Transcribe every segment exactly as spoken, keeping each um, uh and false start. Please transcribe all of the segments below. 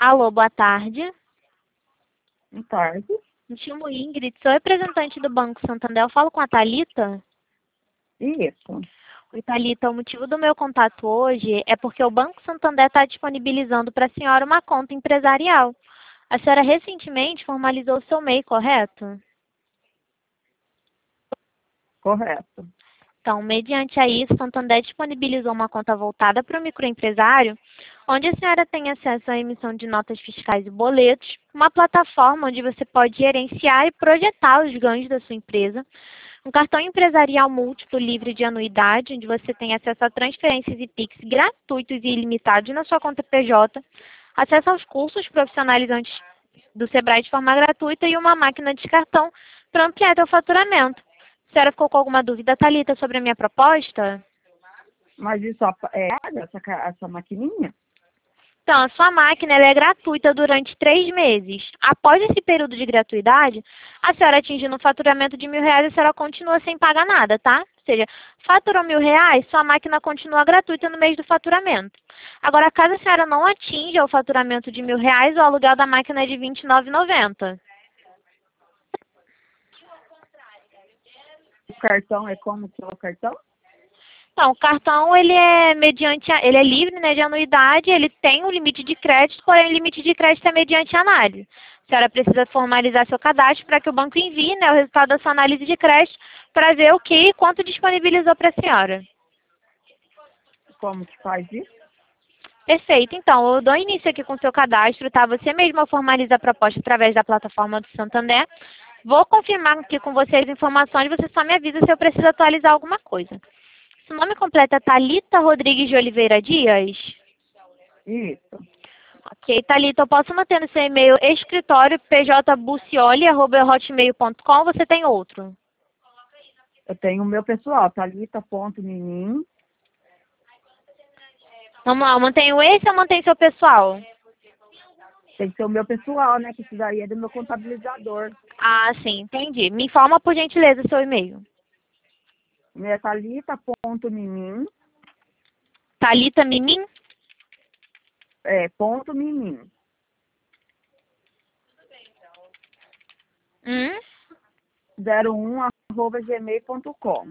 Alô, boa tarde. Boa tarde. Me chamo Ingrid, sou representante do Banco Santander. Eu falo com a Thalita? Isso. Oi, Thalita, o motivo do meu contato hoje é porque o Banco Santander está disponibilizando para a senhora uma conta empresarial. A senhora recentemente formalizou o seu M E I, correto? Correto. Então, mediante a isso, o Santander disponibilizou uma conta voltada para o microempresário, onde a senhora tem acesso à emissão de notas fiscais e boletos, uma plataforma onde você pode gerenciar e projetar os ganhos da sua empresa, um cartão empresarial múltiplo livre de anuidade, onde você tem acesso a transferências e Pix gratuitos e ilimitados na sua conta P J, acesso aos cursos profissionalizantes do Sebrae de forma gratuita e uma máquina de cartão para ampliar seu faturamento. A senhora ficou com alguma dúvida, Thalita, sobre a minha proposta? Mas isso é essa, ca- essa maquininha? Então, a sua máquina ela é gratuita durante três meses. Após esse período de gratuidade, a senhora atingindo um faturamento de mil reais, a senhora continua sem pagar nada, tá? Ou seja, faturou mil reais, sua máquina continua gratuita no mês do faturamento. Agora, caso a senhora não atinja o faturamento de mil reais, o aluguel da máquina é de vinte e nove reais e noventa centavos. O cartão é como que é o cartão? Então, o cartão ele é mediante, a- ele é livre, né, de anuidade, ele tem um limite de crédito, porém o limite de crédito é mediante análise. A senhora precisa formalizar seu cadastro para que o banco envie, né, o resultado da sua análise de crédito para ver o que e quanto disponibilizou para a senhora. Como que faz isso? Perfeito. Então, eu dou início aqui com o seu cadastro, tá? Você mesma formaliza a proposta através da plataforma do Santander. Vou confirmar aqui com você as informações, você só me avisa se eu preciso atualizar alguma coisa. Seu nome completo é Thalita Rodrigues de Oliveira Dias? Isso. Ok, Thalita, eu posso manter no seu e-mail escritório pjbucioli arroba hotmail ponto com, você tem outro? Eu tenho o meu pessoal, thalita.minim. Vamos lá, eu mantenho esse ou mantenho seu pessoal? Tem que ser o meu pessoal, né? Que precisaria do meu contabilizador. Ah, sim, entendi. Me informa, por gentileza, seu e-mail. O meu é thalita.minim. Thalita Mimim? É, ponto minim. Hum? zero um arroba gmail ponto com.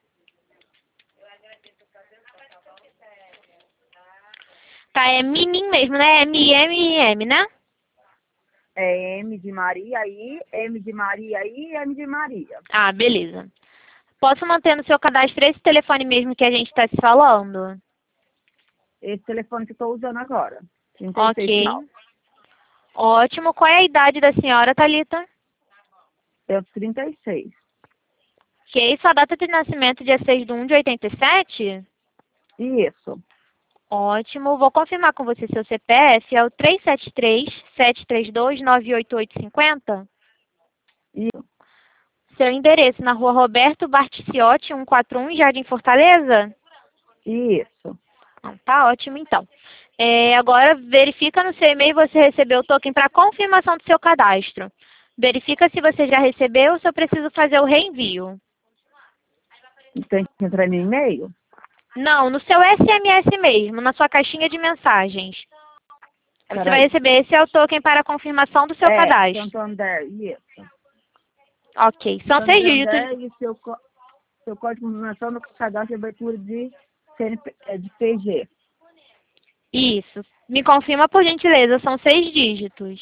Tá, é Mimim mesmo, né? M M I M, né? É M de Maria aí, M de Maria aí e M de Maria. Ah, beleza. Posso manter no seu cadastro esse telefone mesmo que a gente está se falando? Esse telefone que eu estou usando agora. trinta e seis Ok. final. Ótimo. Qual é a idade da senhora, Thalita? Eu trinta e seis. Ok. Sua data de nascimento, dia seis de um de oitenta e sete? Isso. Ótimo. Vou confirmar com você seu C P F. É o três sete três, sete três dois, nove oito oito cinco zero? Isso. Seu endereço na rua Roberto Barticiotti, cento e quarenta e um, Jardim Fortaleza? Isso. Ah, tá ótimo, então. É, agora, verifica no seu e-mail se você recebeu o token para confirmação do seu cadastro. Verifica se você já recebeu ou se eu preciso fazer o reenvio. Tem que entrar no e-mail? Não, no seu S M S mesmo, na sua caixinha de mensagens. Você vai Peraí. receber, esse é o token para confirmação do seu É, cadastro. Santander, isso. Ok, são seis dígitos. Santander e seu, có- seu código de confirmação no cadastro de abertura de, C N P, é, de P G. Isso. Me confirma, por gentileza, são seis dígitos.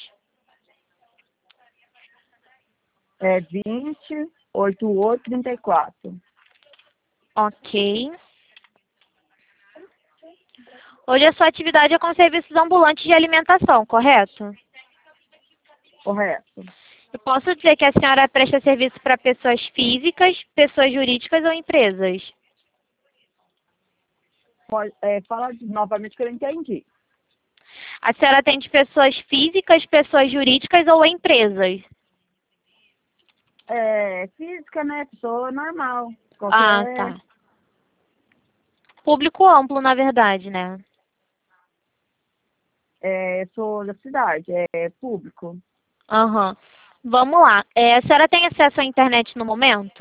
É vinte, oitenta e oito, trinta e quatro. Ok. Hoje a sua atividade é com serviços ambulantes de alimentação, correto? Correto. Eu posso dizer que a senhora presta serviço para pessoas físicas, pessoas jurídicas ou empresas? Pode, é, fala de- novamente que eu não entendi. A senhora atende pessoas físicas, pessoas jurídicas ou empresas? É, física, né? Pessoa normal. Ah, Qualquer. tá. Público amplo, na verdade, né? É, sou da cidade, é público. Aham. Vamos lá. É, a senhora tem acesso à internet no momento?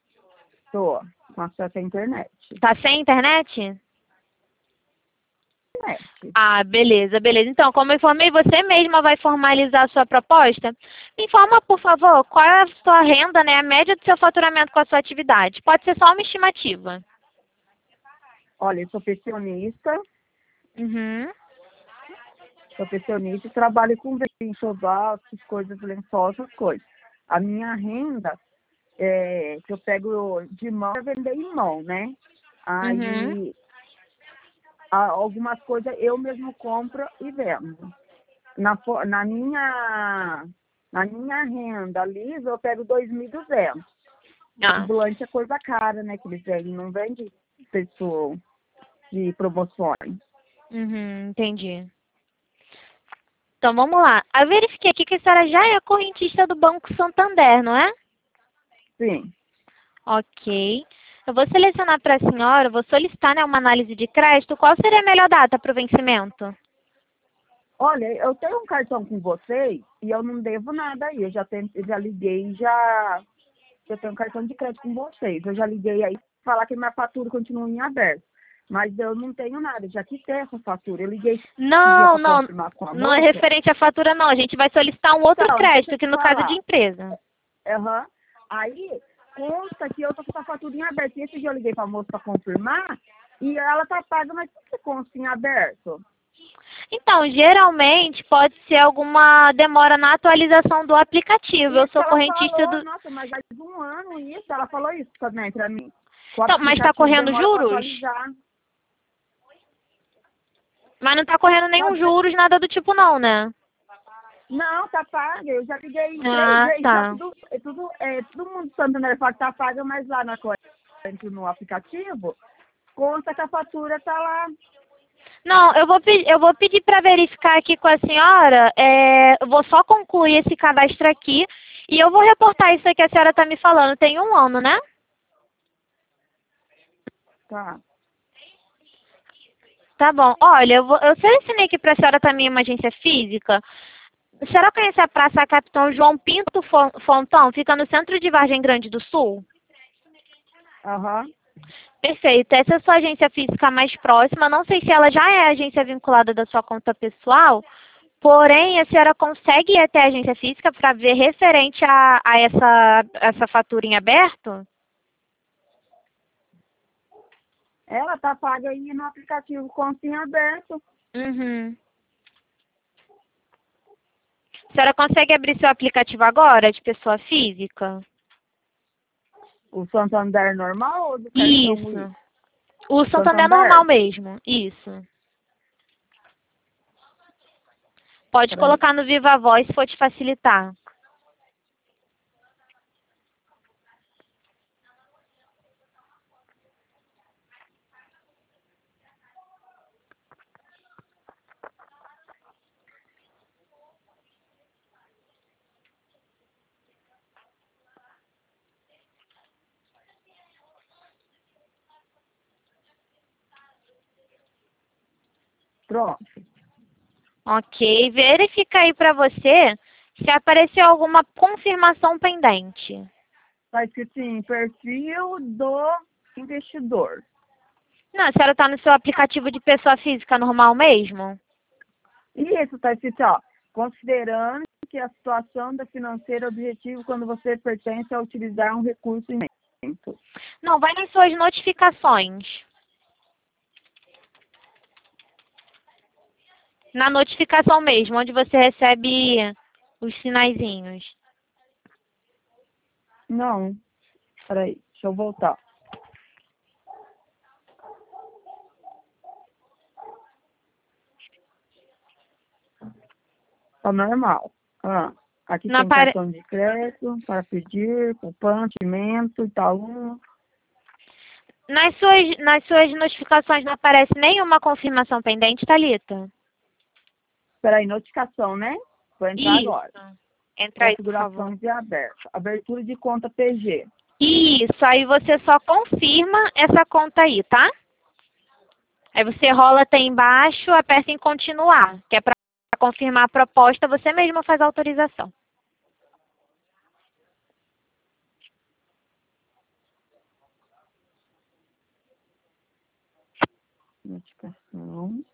Sou com acesso à internet. Tá sem internet? internet. Ah, beleza, beleza. Então, como eu informei, você mesma vai formalizar a sua proposta? Me informa, por favor, qual é a sua renda, né, a média do seu faturamento com a sua atividade. Pode ser só uma estimativa. Olha, eu sou pensionista, Uhum. sou pensionista e trabalho com enxoval, essas coisas, lençol, essas coisas. A minha renda, é, que eu pego de mão, é vender em mão, né? Uhum. Aí, a- algumas coisas eu mesmo compro e vendo. Na, fo- na, minha, na minha renda livre, eu pego dois mil e duzentos. Ah. Ambulante é coisa cara, né? Que eles vendem, não vende preço de promoções. Uhum, entendi. Então, vamos lá. Eu verifiquei aqui que a senhora já é correntista do Banco Santander, não é? Sim. Ok. Eu vou selecionar para a senhora, vou solicitar, né, uma análise de crédito. Qual seria a melhor data para o vencimento? Olha, eu tenho um cartão com vocês e eu não devo nada aí. Eu já, tenho, eu já liguei, já. Eu tenho um cartão de crédito com vocês. Eu já liguei aí falar que minha fatura continua em aberto. Mas eu não tenho nada, eu já quitei essa fatura. Eu liguei esse dia Não, para não, confirmar com a não é moça. referente à fatura, não. A gente vai solicitar um outro Então, deixa crédito, eu que te no caso de falar. empresa. Aham. Aí, consta que eu tô com essa fatura em aberto. E esse dia eu liguei pra moça para confirmar e ela tá paga, mas por que consta em aberto? Então, geralmente pode ser alguma demora na atualização do aplicativo. Eu Isso sou ela correntista falou, do... nossa, mas faz um ano isso, ela falou isso também pra mim. O Então, mas está aplicativo correndo demora para juros? atualizar. Mas não está correndo nenhum Sabe? juros, nada do tipo não, né? Não, tá paga. Eu já liguei em três Ah, vezes, tá tá. tudo, é tudo, é, todo mundo Santander fala que tá paga, mas lá na corrente no aplicativo, conta que a fatura tá lá. Não, eu vou, pe- eu vou pedir para verificar aqui com a senhora. É, eu vou só concluir esse cadastro aqui e eu vou reportar isso que a senhora está me falando. Tem um ano, né? Tá. Tá bom. Olha, eu, vou, eu selecionei aqui para a senhora também uma agência física. A senhora conhece a Praça Capitão João Pinto Fon- Fontão? Fica no centro de Vargem Grande do Sul? Aham. Perfeito. Essa é a sua agência física mais próxima. Não sei se ela já é agência vinculada da sua conta pessoal, porém a senhora consegue ir até a agência física para ver referente a, a essa, essa fatura em aberto? Ela tá paga aí no aplicativo conta em aberto. Uhum. A senhora consegue abrir seu aplicativo agora, de pessoa física? O Santander normal ou do cartão Wii? Isso. O Santander é normal Santander? mesmo. Isso. Pode Peraí. colocar no Viva Voz se for te facilitar. Pronto. Ok. Verifica aí para você se apareceu alguma confirmação pendente. Tá escrito assim, perfil do investidor. Não, a senhora está no seu aplicativo de pessoa física normal mesmo? E isso tá escrito, ó, considerando que a situação da financeira é objetivo quando você pertence a utilizar um recurso imenso. Não, vai nas suas notificações. Na notificação mesmo, onde você recebe os sinaizinhos. Não, peraí, deixa eu voltar. Tá normal. Ah, aqui Não tem apare... cartão de crédito para pedir, poupante, Mento, Itaú. nas, suas, nas suas notificações não aparece nenhuma confirmação pendente, Thalita? Peraí, notificação, né? Vou entrar Isso. agora. Entra aí, por favor. Configurações de aberto. Abertura de conta P G. Isso, aí você só confirma essa conta aí, tá? Aí você rola até embaixo, aperta em continuar, que é para confirmar a proposta, você mesmo faz a autorização. Notificação.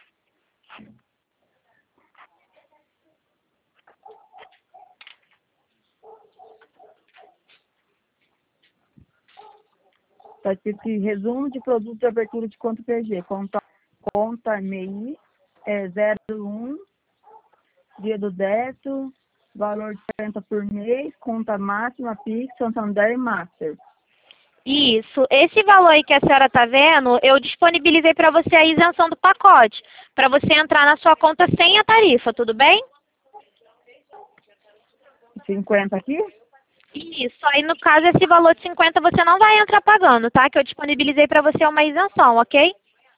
Está escrito que resumo de produto de abertura de conta P G. Conta, conta M I é zero um, dia do débito, valor de quarenta por mês, conta máxima, Pix, Santander e Master. Isso. Esse valor aí que a senhora está vendo, eu disponibilizei para você a isenção do pacote, para você entrar na sua conta sem a tarifa, tudo bem? cinquenta aqui? Isso. Aí, no caso, esse valor de cinquenta você não vai entrar pagando, tá? Que eu disponibilizei para você uma isenção, ok?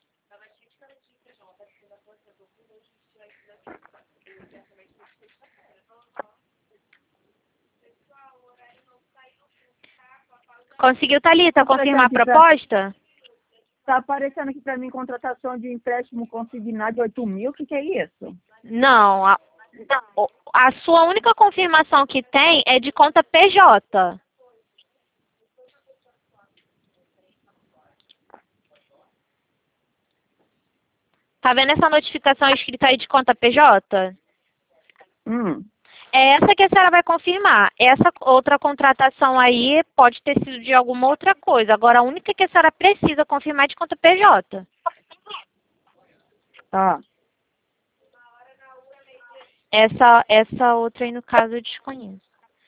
Conseguiu, Thalita, confirmar a proposta? Está aparecendo aqui para mim contratação de empréstimo consignado de oito mil, o que, que é isso? Não, a, a sua única confirmação que tem é de conta P J. Tá vendo essa notificação escrita aí de conta P J? Hum. É essa que a senhora vai confirmar. Essa outra contratação aí pode ter sido de alguma outra coisa. Agora, a única que a senhora precisa confirmar é de conta P J. Tá. Essa, essa outra aí, no caso, eu desconheço.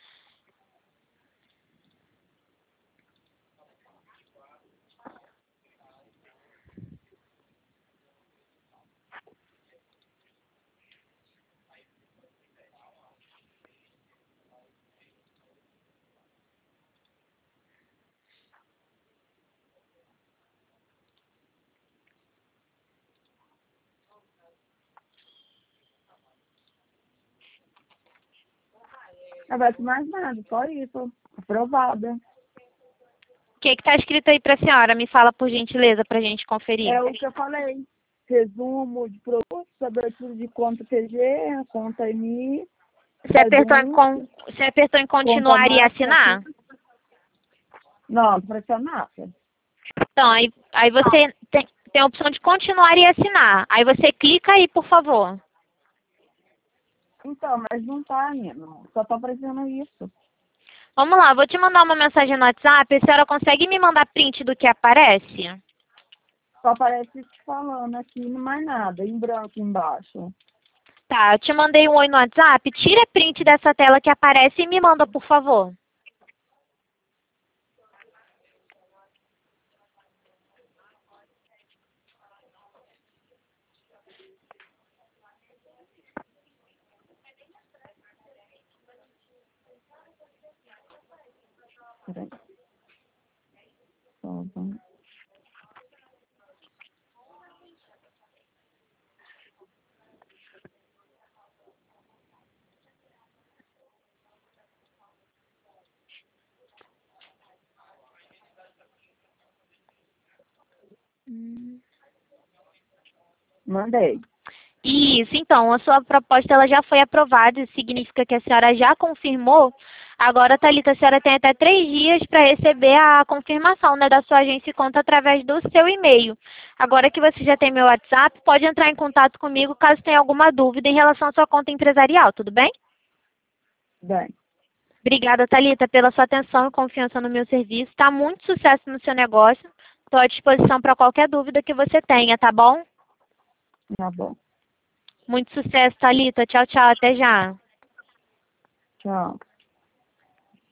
Não vai ser mais nada, só isso. Aprovada. O que está escrito aí para a senhora? Me fala, por gentileza, para a gente conferir. É o que eu falei. Resumo de produtos, abertura de conta P G, conta M I. Você apertou, em, con... Você apertou em continuar e assinar? Não, não pressionar. Então, aí, aí você tem, tem a opção de continuar e assinar. Aí você clica aí, por favor. Então, mas não tá ainda. Só tá aparecendo isso. Vamos lá, vou te mandar uma mensagem no WhatsApp. A senhora consegue me mandar print do que aparece? Só aparece te falando aqui, não mais nada, em branco embaixo. Tá, eu te mandei um oi no WhatsApp. Tira print dessa tela que aparece e me manda, por favor. Peraí. Só vamos. Hum. Mandei. Isso, então, a sua proposta ela já foi aprovada, isso significa que a senhora já confirmou. Agora, Thalita, a senhora tem até três dias para receber a confirmação, né, da sua agência e conta através do seu e-mail. Agora que você já tem meu WhatsApp, pode entrar em contato comigo caso tenha alguma dúvida em relação à sua conta empresarial, tudo bem? Bem. Obrigada, Thalita, pela sua atenção e confiança no meu serviço. Tá muito sucesso no seu negócio. Estou à disposição para qualquer dúvida que você tenha, tá bom? Tá bom. Muito sucesso, Thalita. Tchau, tchau. Até já. Tchau.